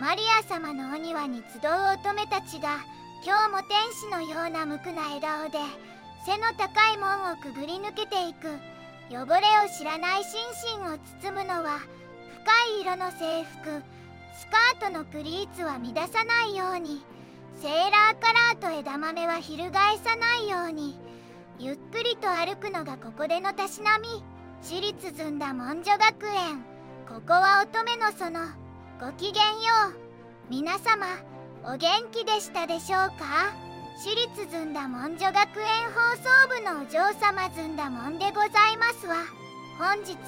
マリア様のお庭に集う乙女たちが今日も天使のような無垢な笑顔で背の高い門をくぐり抜けていく。汚れを知らない心身を包むのは深い色の制服。スカートのプリーツは乱さないように、セーラーカラーと枝豆は翻さないように、ゆっくりと歩くのがここでのたしなみ。私立ずんだ文女学園、ここは乙女の園。ごきげんよう。皆様お元気でしたでしょうか。私立ずんだ文女学園放送部のお嬢様ずんだもんでございますわ。本日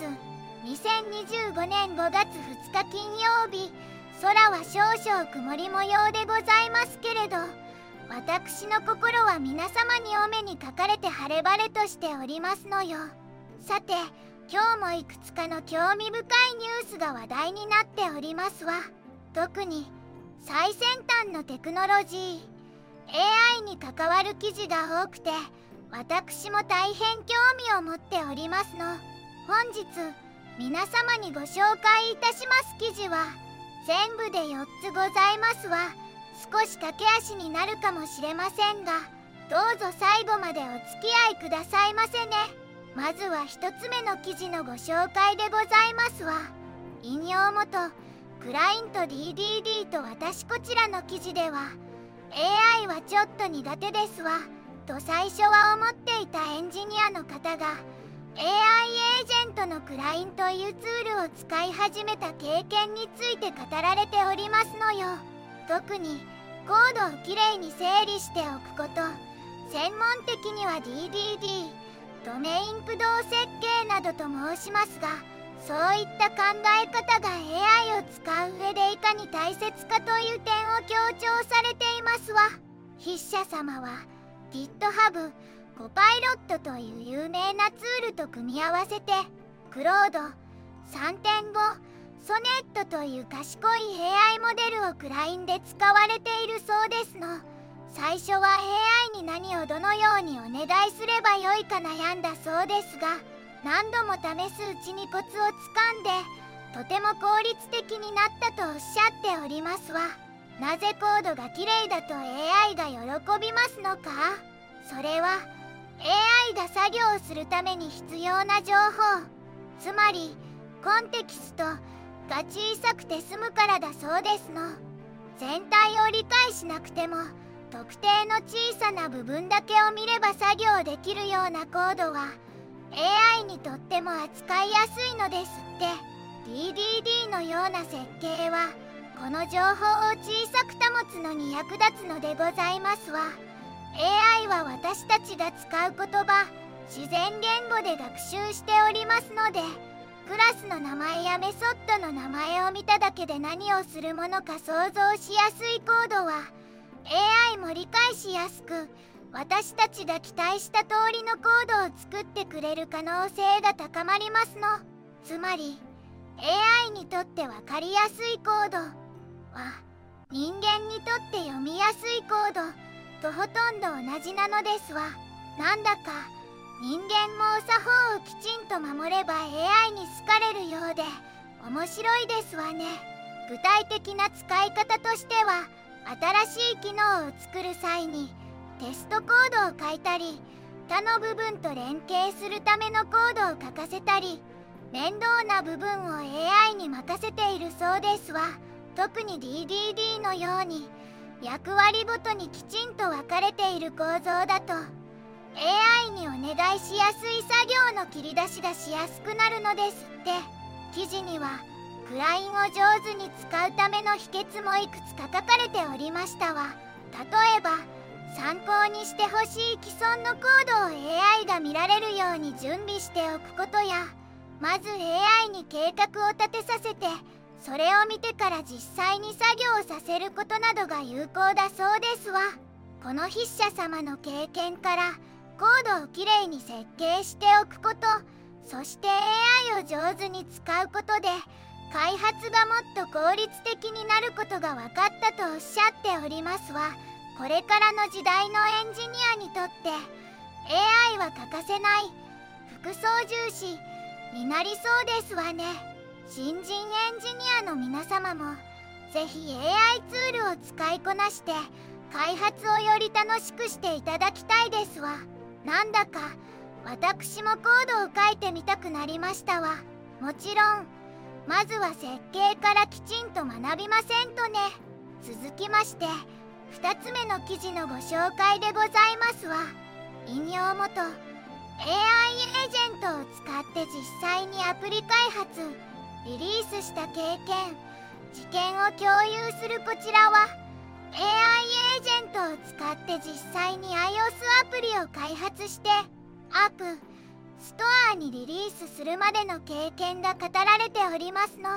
2025年5月2日金曜日、空は少々曇り模様でございますけれど、私の心は皆様にお目にかかれて晴れ晴れとしておりますのよ。さて、今日もいくつかの興味深いニュースが話題になっておりますわ。特に最先端のテクノロジー AI に関わる記事が多くて、私も大変興味を持っておりますの。本日皆様にご紹介いたします記事は全部で4つございますわ。少し駆け足になるかもしれませんが、どうぞ最後までお付き合いくださいませね。まずは1つ目の記事のご紹介でございますわ。引用元クライント DDD と私。こちらの記事では AI はちょっと苦手ですわと最初は思っていたエンジニアの方が AI エージェントのクラインというツールを使い始めた経験について語られておりますのよ。特にコードをきれいに整理しておくこと、専門的には DDD ドメイン駆動設計などと申しますが、そういった考え方が AI を使う上でいかに大切かという点を強調されていますわ。筆者様は GitHub コパイロットという有名なツールと組み合わせて、クロード 3.5 ソネットという賢い AI モデルをクラインで使われているそうですの。最初は AI に何をどのようにお願いすればよいか悩んだそうですが、何度も試すうちにコツをつかんでとても効率的になったとおっしゃっておりますわ。なぜコードがきれいだと AI が喜びますのか。それは AI が作業をするために必要な情報、つまりコンテキストが小さくて済むからだそうですの。全体を理解しなくても特定の小さな部分だけを見れば作業できるようなコードは AI にとっても扱いやすいのですって。 DDD のような設計はこの情報を小さく保つのに役立つのでございますわ。 AI は私たちが使う言葉、自然言語で学習しておりますので、クラスの名前やメソッドの名前を見ただけで何をするものか想像しやすいコードは AI も理解しやすく、私たちが期待した通りのコードを作ってくれる可能性が高まりますの。つまり AI にとって分かりやすいコードは人間にとって読みやすいコードとほとんど同じなのですわ。なんだか人間も作法をきちんと守れば AI に好かれるようで面白いですわね。具体的な使い方としては、新しい機能を作る際にテストコードを書いたり、他の部分と連携するためのコードを書かせたり、面倒な部分を AI に任せているそうですわ。特に DDD のように役割ごとにきちんと分かれている構造だと AI にお願いしやすい作業の切り出しがしやすくなるのですって。記事にはクラインを上手に使うための秘訣もいくつか書かれておりましたわ。例えば参考にしてほしい既存のコードを AI が見られるように準備しておくことや、まず AI に計画を立てさせて、それを見てから実際に作業させることなどが有効だそうですわ。この筆者様の経験からコードをきれいに設計しておくこと、そして AI を上手に使うことで開発がもっと効率的になることが分かったとおっしゃっておりますわ。これからの時代のエンジニアにとって AI は欠かせない副操縦士になりそうですわね。新人エンジニアの皆様もぜひ AI ツールを使いこなして開発をより楽しくしていただきたいですわ。なんだか私もコードを書いてみたくなりましたわ。もちろんまずは設計からきちんと学びませんとね。続きまして2つ目の記事のご紹介でございますわ。引用元 AI エージェントを使って実際にアプリ開発リリースした経験知見を共有するこちらは AI エージェントを使って実際に iOS アプリを開発してアップストアにリリースするまでの経験が語られておりますの。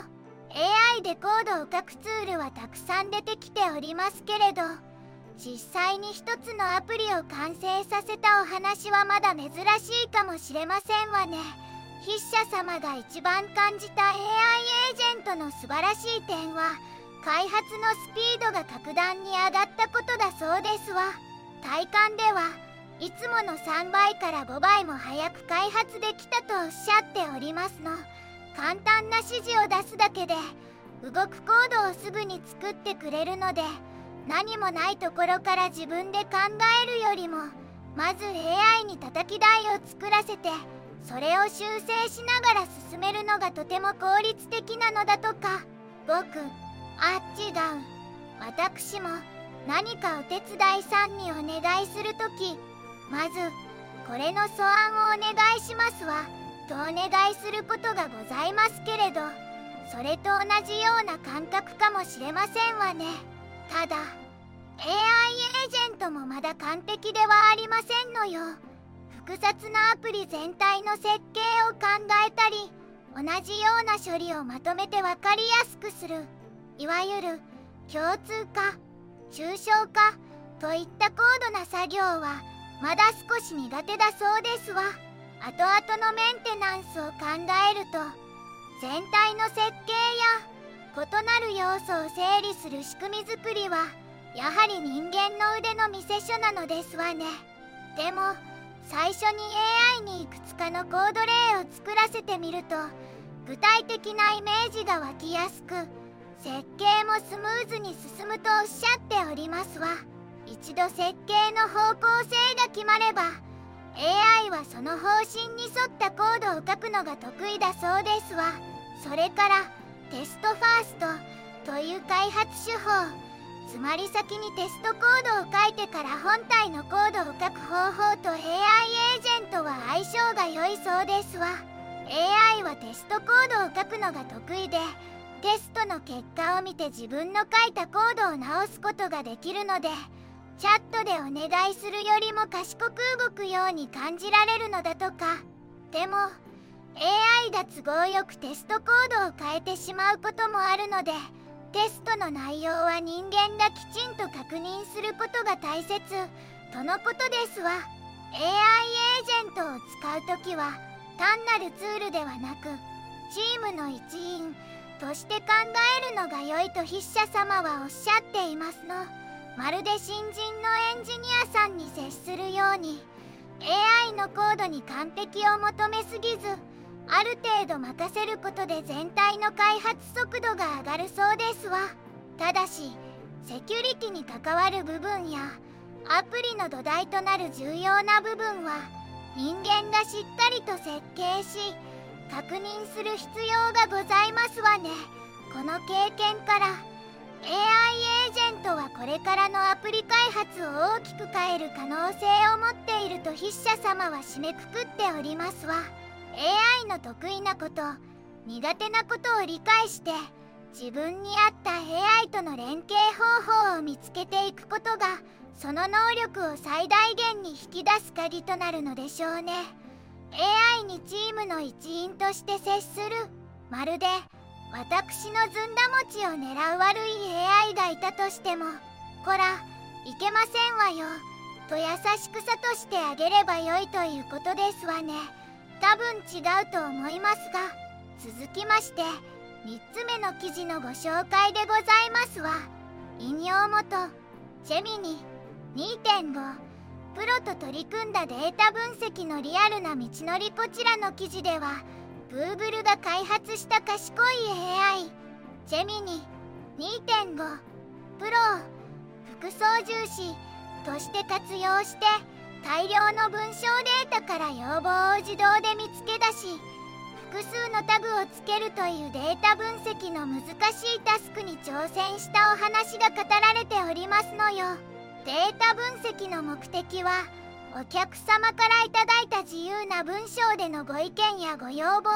AI でコードを書くツールはたくさん出てきておりますけれど、実際に一つのアプリを完成させたお話はまだ珍しいかもしれませんわね。筆者様が一番感じた AI エージェントの素晴らしい点は開発のスピードが格段に上がったことだそうですわ。体感ではいつもの3倍から5倍も早く開発できたとおっしゃっておりますの。簡単な指示を出すだけで動くコードをすぐに作ってくれるので、何もないところから自分で考えるよりもまず AI に叩き台を作らせてそれを修正しながら進めるのがとても効率的なのだとか。違う、私も何かお手伝いさんにお願いするときまずこれの素案をお願いしますわとお願いすることがございますけれど、それと同じような感覚かもしれませんわね。ただ AI エージェントもまだ完璧ではありませんのよ。複雑なアプリ全体の設計を考えたり同じような処理をまとめて分かりやすくする、いわゆる共通化抽象化といった高度な作業はまだ少し苦手だそうですわ。後々のメンテナンスを考えると全体の設計や異なる要素を整理する仕組み作りはやはり人間の腕の見せ所なのですわね。でも最初に AI にいくつかのコード例を作らせてみると具体的なイメージが湧きやすく設計もスムーズに進むとおっしゃっておりますわ。一度設計の方向性が決まれば AI はその方針に沿ったコードを書くのが得意だそうですわ。それからテストファーストという開発手法、つまり先にテストコードを書いてから本体のコードを書く方法と AI エージェントは相性が良いそうですわ。 AI はテストコードを書くのが得意でテストの結果を見て自分の書いたコードを直すことができるのでチャットでお願いするよりも賢く動くように感じられるのだとか。でも AI が都合よくテストコードを変えてしまうこともあるのでテストの内容は人間がきちんと確認することが大切とのことですわ。 AI エージェントを使うときは単なるツールではなくチームの一員として考えるのが良いと筆者様はおっしゃっていますの。まるで新人のエンジニアさんに接するように AI のコードに完璧を求めすぎずある程度任せることで全体の開発速度が上がるそうですわ。ただしセキュリティに関わる部分やアプリの土台となる重要な部分は人間がしっかりと設計し確認する必要がございますわね。この経験から AI エージェントはこれからのアプリ開発を大きく変える可能性を持っていると筆者様は締めくくっておりますわ。 AI の得意なこと苦手なことを理解して自分に合った AI との連携方法を見つけていくことがその能力を最大限に引き出す鍵となるのでしょうね。 AI にチームの一員として接する、まるで私のずんだ餅を狙う悪い AI がいたとしてもこらいけませんわよと優しく諭してあげればよいということですわね。多分違うと思いますが、続きまして3つ目の記事のご紹介でございますわ。引用元ジェミニ 2.5 プロと取り組んだデータ分析のリアルな道のり。こちらの記事では Google が開発した賢い AI ジェミニ 2.5 プロを副操縦士として活用して大量の文章データから要望を自動で見つけ出し、複数のタグをつけるというデータ分析の難しいタスクに挑戦したお話が語られておりますのよ。データ分析の目的は、お客様からいただいた自由な文章でのご意見やご要望を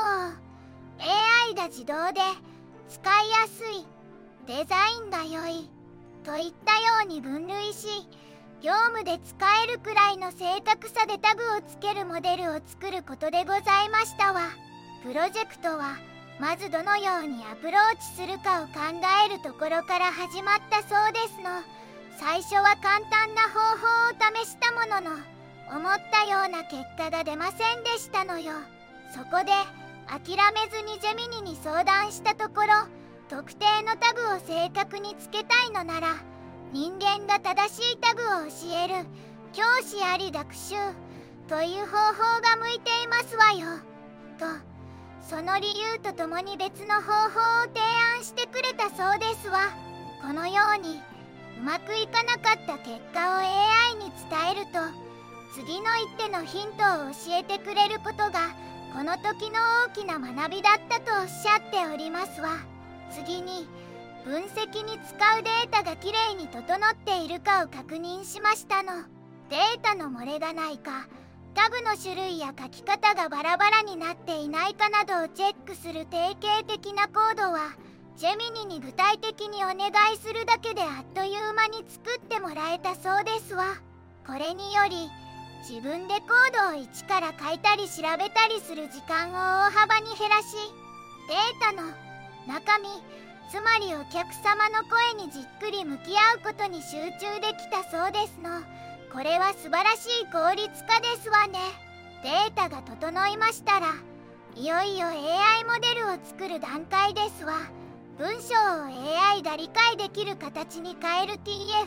AI が自動で使いやすい、デザインが良いといったように分類し、業務で使えるくらいの正確さでタグをつけるモデルを作ることでございましたわ。プロジェクトはまずどのようにアプローチするかを考えるところから始まったそうですの。最初は簡単な方法を試したものの、思ったような結果が出ませんでしたのよ。そこで諦めずにジェミニに相談したところ、特定のタグを正確につけたいのなら、人間が正しいタグを教える教師あり学習という方法が向いていますわよと、その理由とともに別の方法を提案してくれたそうですわ。このようにうまくいかなかった結果を AI に伝えると、次の一手のヒントを教えてくれることがこの時の大きな学びだったとおっしゃっておりますわ。次に分析に使うデータがきれいに整っているかを確認しましたの。データの漏れがないか、タグの種類や書き方がバラバラになっていないかなどをチェックする定型的なコードは、ジェミニに具体的にお願いするだけであっという間に作ってもらえたそうですわ。これにより自分でコードを一から書いたり調べたりする時間を大幅に減らし、データの中身、つまりお客様の声にじっくり向き合うことに集中できたそうですの。これは素晴らしい効率化ですわね。データが整いましたら、いよいよ AI モデルを作る段階ですわ。文章を AI が理解できる形に変える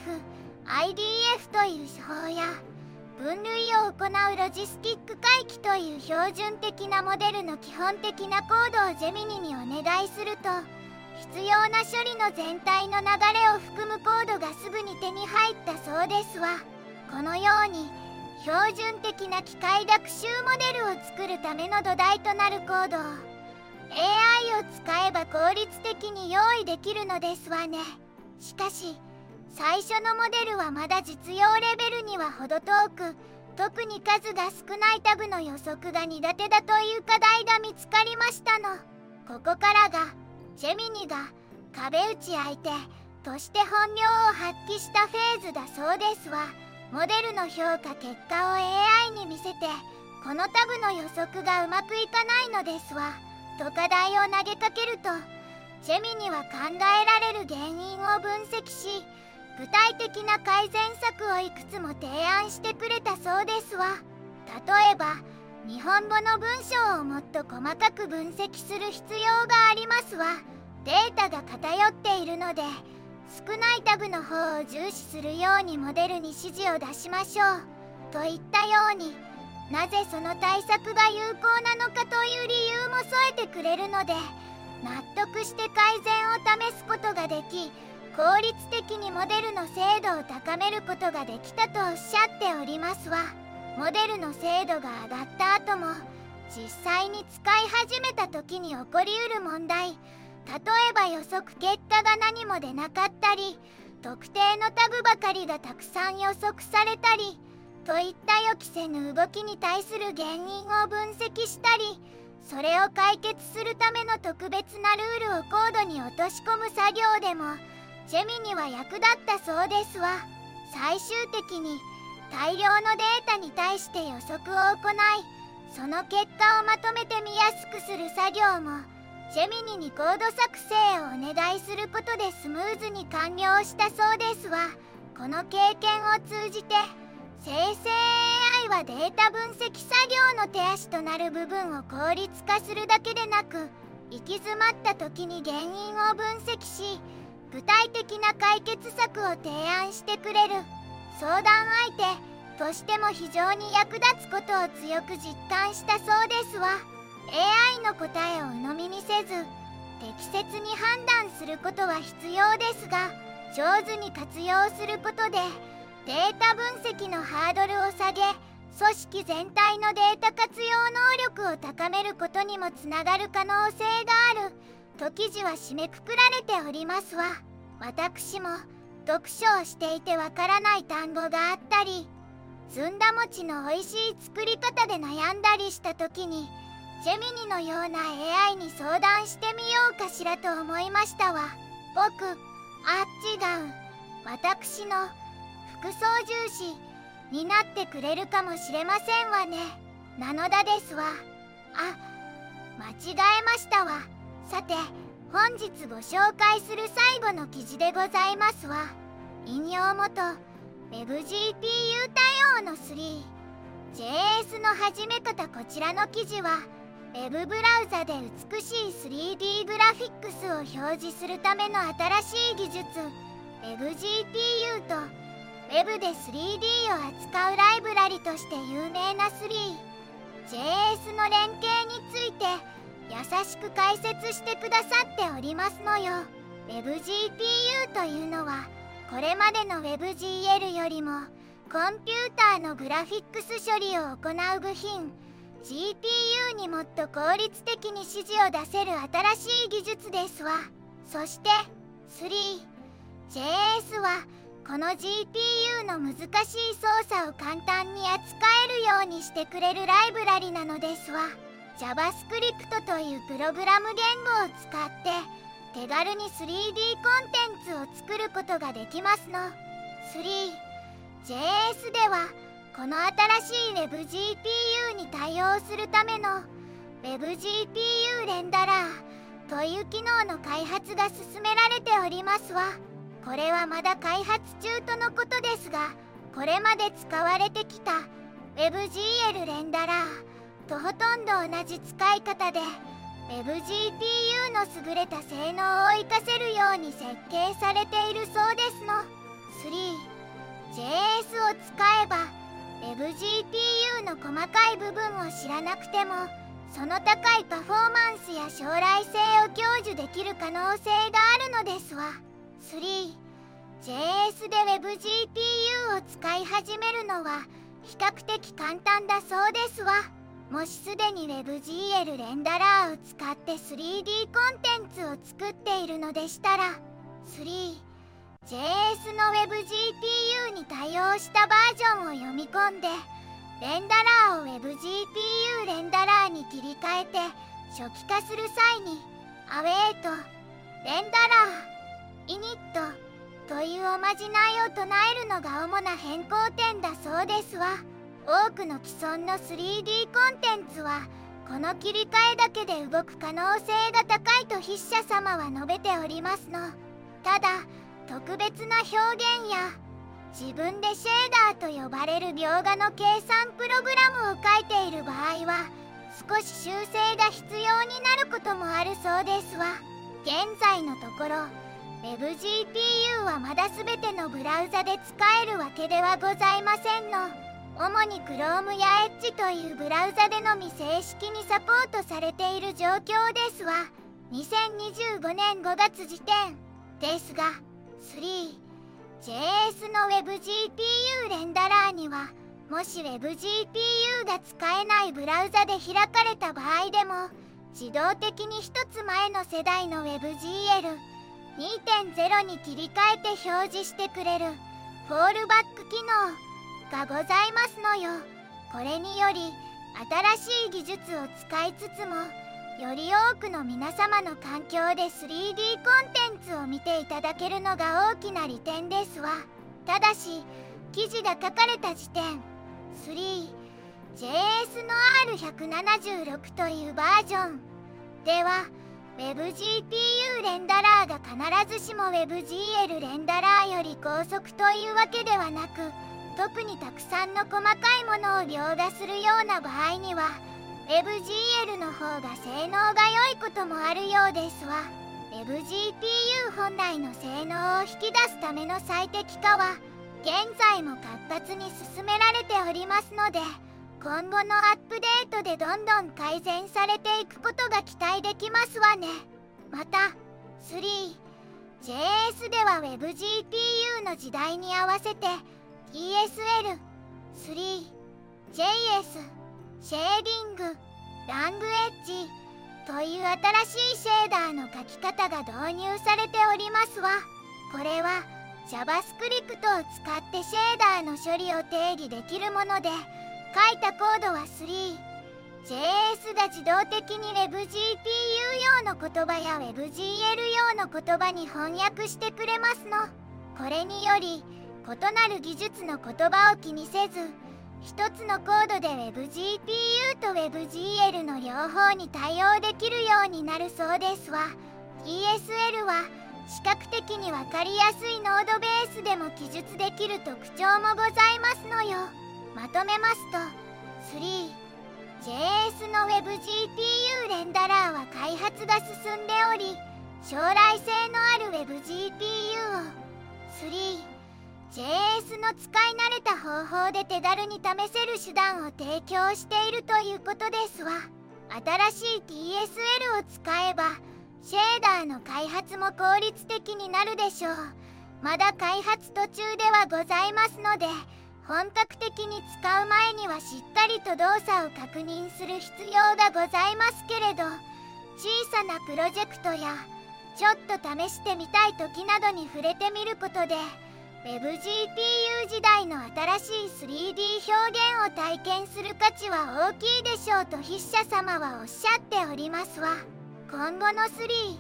TF、IDF という手法や、分類を行うロジスティック回帰という標準的なモデルの基本的なコードをジェミニにお願いすると、必要な処理の全体の流れを含むコードがすぐに手に入ったそうですわ。このように標準的な機械学習モデルを作るための土台となるコードを AI を使えば効率的に用意できるのですわね。しかし最初のモデルはまだ実用レベルには程遠く、特に数が少ないタグの予測が苦手だという課題が見つかりましたの。ここからがジェミニが壁打ち相手として本領を発揮したフェーズだそうですわ。モデルの評価結果を AI に見せて、このタグの予測がうまくいかないのですわと課題を投げかけると、ジェミニは考えられる原因を分析し、具体的な改善策をいくつも提案してくれたそうですわ。例えば、日本語の文章をもっと細かく分析する必要がありますわ。データが偏っているので、少ないタグの方を重視するようにモデルに指示を出しましょうといったように、なぜその対策が有効なのかという理由も添えてくれるので、納得して改善を試すことができ、効率的にモデルの精度を高めることができたとおっしゃっておりますわ。モデルの精度が上がった後も、実際に使い始めた時に起こりうる問題、例えば予測結果が何も出なかったり、特定のタグばかりがたくさん予測されたりといった予期せぬ動きに対する原因を分析したり、それを解決するための特別なルールをコードに落とし込む作業でもジェミニは役立ったそうですわ。最終的に大量のデータに対して予測を行い、その結果をまとめて見やすくする作業もジェミニにコード作成をお願いすることでスムーズに完了したそうですわ。この経験を通じて、生成 AI はデータ分析作業の手足となる部分を効率化するだけでなく、行き詰まった時に原因を分析し、具体的な解決策を提案してくれる相談相手としても非常に役立つことを強く実感したそうですわ。AI の答えを鵜呑みにせず、適切に判断するることは必要ですが、上手に活用することでデータ分析のハードルを下げ、組織全体のデータ活用能力を高めることにもつながる可能性があると記事は締めくくられておりますわ。私も読書をしていてわからない単語があったり、ずんだ餅の美味しい作り方で悩んだりした時に、ジェミニのような AI に相談してみようかしらと思いましたわ。違う。私の副操縦士になってくれるかもしれませんわね。なのだですわ。間違えましたわ。さて、本日ご紹介する最後の記事でございますわ。引用元 WebGPU 対応の 3JS の始め方。こちらの記事はWeb ブラウザで美しい 3D グラフィックスを表示するための新しい技術 WebGPU と Web で 3D を扱うライブラリとして有名な 3JS の連携について優しく解説してくださっておりますのよ。 WebGPU というのはこれまでの WebGL よりもコンピューターのグラフィックス処理を行う部品GPU にもっと効率的に指示を出せる新しい技術ですわ。そして 3JS はこの GPU の難しい操作を簡単に扱えるようにしてくれるライブラリなのですわ。 JavaScript というプログラム言語を使って手軽に 3D コンテンツを作ることができますの。 3JS ではこの新しい WebGPU に対応するための WebGPU レンダラーという機能の開発が進められておりますわ。これはまだ開発中とのことですが、これまで使われてきた WebGL レンダラーとほとんど同じ使い方で WebGPU の優れた性能を活かせるように設計されているそうですの。 3JS を使えばWebGPU の細かい部分を知らなくてもその高いパフォーマンスや将来性を享受できる可能性があるのですわ。 3JS で WebGPU を使い始めるのは比較的簡単だそうですわ。もしすでに WebGL レンダラーを使って 3D コンテンツを作っているのでしたら 3JS の WebGPU に対応したバージョンを読み込んでレンダラーを WebGPU レンダラーに切り替えて初期化する際に Await レンダラー Init というおまじないを唱えるのが主な変更点だそうですわ。多くの既存の 3D コンテンツはこの切り替えだけで動く可能性が高いと筆者様は述べておりますの。ただ特別な表現や自分でシェーダーと呼ばれる描画の計算プログラムを書いている場合は少し修正が必要になることもあるそうですわ。現在のところ WebGPU はまだ全てのブラウザで使えるわけではございませんの。主に Chrome や Edge というブラウザでのみ正式にサポートされている状況ですわ。2025年5月時点ですが 3JS の WebGPU レンダラーにはもし WebGPU が使えないブラウザで開かれた場合でも自動的に一つ前の世代の WebGL2.0 に切り替えて表示してくれるフォールバック機能がございますのよ。これにより新しい技術を使いつつもより多くの皆様の環境で 3D コンテンツを見ていただけるのが大きな利点ですわ。ただし記事が書かれた時点 3JS の R176 というバージョンでは WebGPU レンダラーが必ずしも WebGL レンダラーより高速というわけではなく、特にたくさんの細かいものを描画するような場合には WebGL の方が性能が良いこともあるようですわ。 WebGPU 本来の性能を引き出すための最適化は現在も活発に進められておりますので、今後のアップデートでどんどん改善されていくことが期待できますわね。また 3JS JS では WebGPU の時代に合わせて ESL、3、JS、シェーディング、ラングエッジという新しいシェーダーの書き方が導入されておりますわ。これは JavaScript を使ってシェーダーの処理を定義できるもので、書いたコードは 3JS が自動的に WebGPU 用の言葉や WebGL 用の言葉に翻訳してくれますの。これにより異なる技術の言葉を気にせず、一つのコードで WebGPU と WebGL の両方に対応できるようになるそうですわ。 ESL は視覚的に分かりやすいノードベースでも記述できる特徴もございますのよ。まとめますと、3JS の WebGPU レンダラーは開発が進んでおり、将来性のある WebGPU を 3JS の使い慣れた方法で手軽に試せる手段を提供しているということですわ。新しい TSL を使えばシェーダーの開発も効率的になるでしょう。まだ開発途中ではございますので、本格的に使う前にはしっかりと動作を確認する必要がございますけれど、小さなプロジェクトやちょっと試してみたい時などに触れてみることで、WebGPU 時代の新しい 3D 表現を体験する価値は大きいでしょうと筆者様はおっしゃっておりますわ。今後の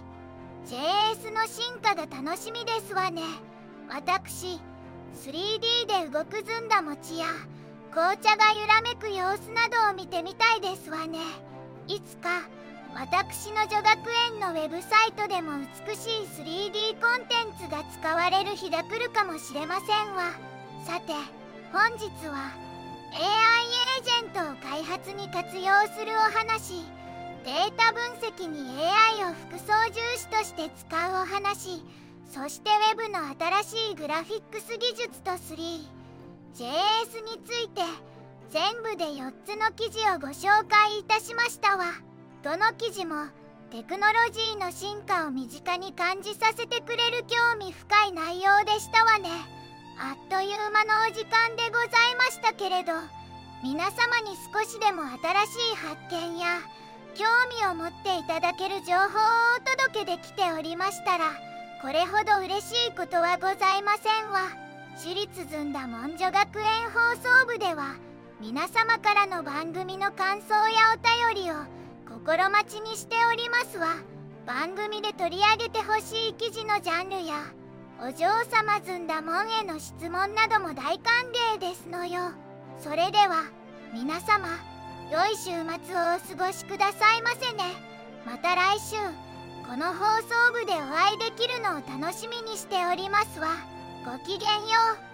3JS の進化が楽しみですわね。私 3D で動くずんだ餅や紅茶が揺らめく様子などを見てみたいですわね。いつか私の女学園のウェブサイトでも美しい 3D コンテンツが使われる日が来るかもしれませんわ。さて、本日は AI エージェントを開発に活用するお話、データ分析に AI を副操縦士として使うお話、そして Web の新しいグラフィックス技術と 3JS について全部で4つの記事をご紹介いたしましたわ。どの記事もテクノロジーの進化を身近に感じさせてくれる興味深い内容でしたわね。あっという間のお時間でございましたけれど、皆様に少しでも新しい発見や興味を持っていただける情報をお届けできておりましたら、これほど嬉しいことはございませんわ。私立ずんだもんじょ学園放送部では、皆様からの番組の感想やお便りを心待ちにしておりますわ。番組で取り上げてほしい記事のジャンルや、お嬢様ずんだもんへの質問なども大歓迎ですのよ。それでは皆様、良い週末をお過ごしくださいませね。また来週この放送部でお会いできるのを楽しみにしておりますわ。ごきげんよう。